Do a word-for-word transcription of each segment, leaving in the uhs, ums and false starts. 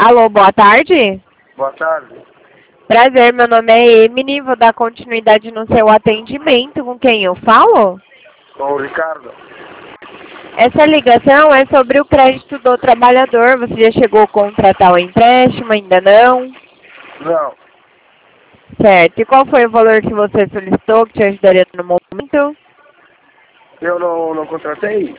Alô, boa tarde. Boa tarde. Prazer, meu nome é Emily, vou dar continuidade no seu atendimento. Com quem eu falo? Com o Ricardo. Essa ligação é sobre o crédito do trabalhador. Você já chegou a contratar o empréstimo? Ainda não? Não. Certo. E qual foi o valor que você solicitou que te ajudaria no momento? Eu não, não contratei?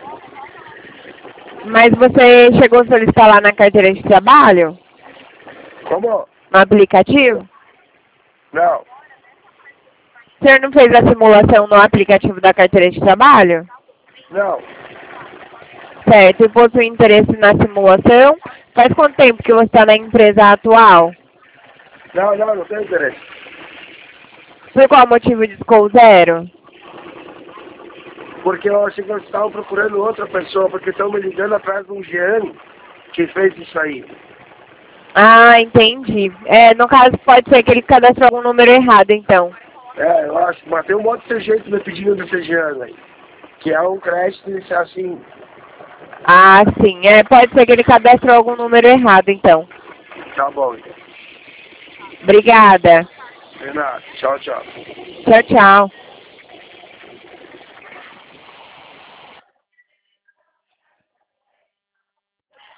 Mas você chegou a solicitar lá na carteira de trabalho? Como? No aplicativo? Não. O senhor não fez a simulação no aplicativo da carteira de trabalho? Não. Certo. E possui interesse na simulação? Faz quanto tempo que você está na empresa atual? Não, não, não tenho interesse. Por qual motivo discou zero? Porque eu achei que eles estavam procurando outra pessoa, porque estão me ligando atrás de um Jean que fez isso aí. Ah, entendi. É, no caso pode ser que ele cadastrou algum número errado, então. É, eu acho, mas tem um monte de jeito me pedindo desse Jean aí. Que é um crédito e assim. Ah, sim. É, pode ser que ele cadastrou algum número errado, então. Tá bom, então. Obrigada. De nada. Tchau, tchau. Tchau, tchau.